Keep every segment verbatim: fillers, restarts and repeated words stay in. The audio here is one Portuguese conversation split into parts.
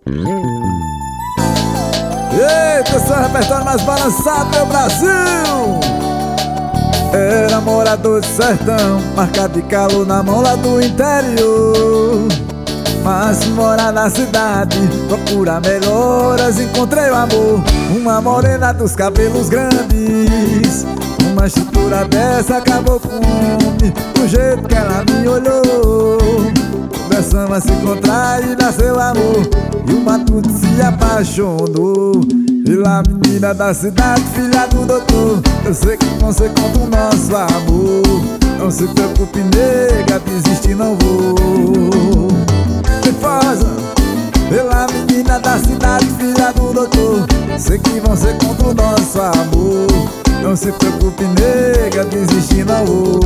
Eita, esse é o repertório mais balançado, meu Brasil! Era morador de sertão, marca de calor na mão lá do interior. Mas mora na cidade, procura melhoras, encontrei o amor. Uma morena dos cabelos grandes, uma estrutura dessa acabou com o homem. Do jeito que ela me olhou, começamos a se encontrar e nasceu amor. E o matuto se apaixonou pela menina da cidade, filha do doutor. Eu sei que você conta o nosso amor. Não se preocupe, nega, desistir não vou. Tefosa, pela menina da cidade, filha do doutor. Sei que você conta o nosso amor. Não se preocupe, nega, desistir não vou.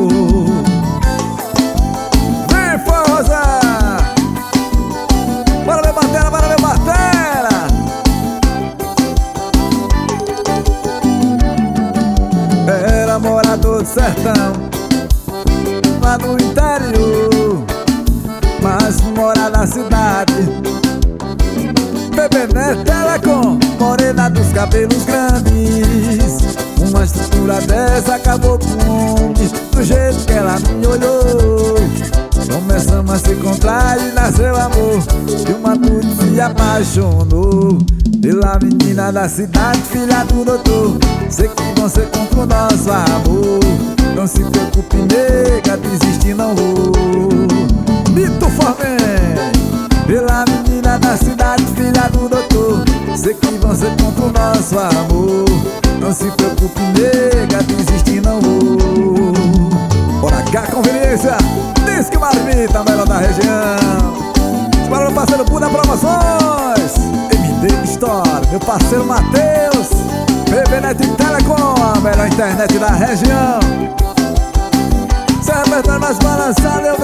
Vem, Forza! Bora, meu batera, bora, meu batera! Era morador do sertão, lá no interior, mas mora na cidade. Bebê Neto Telecom, morena dos cabelos grandes, uma estrutura dessa acabou com o homem. Do jeito que ela me olhou, começamos a se encontrar e nasceu amor. E o matuto se apaixonou pela menina da cidade, filha do doutor. Sei que você contra o nosso amor. Não se preocupe, nega, desistir não vou. Mito Formen, pela menina da cidade, filha do doutor. Sei que você contra o nosso amor. Não se preocupe, nega, desistir não vou. Bora cá, conveniência, Disque Marmita, melhor da região. Para meu parceiro Buda Promoções, M D Store, meu parceiro Matheus, Bebê Neto Telecom, a melhor internet da região. Seu repertório mais balançado, eu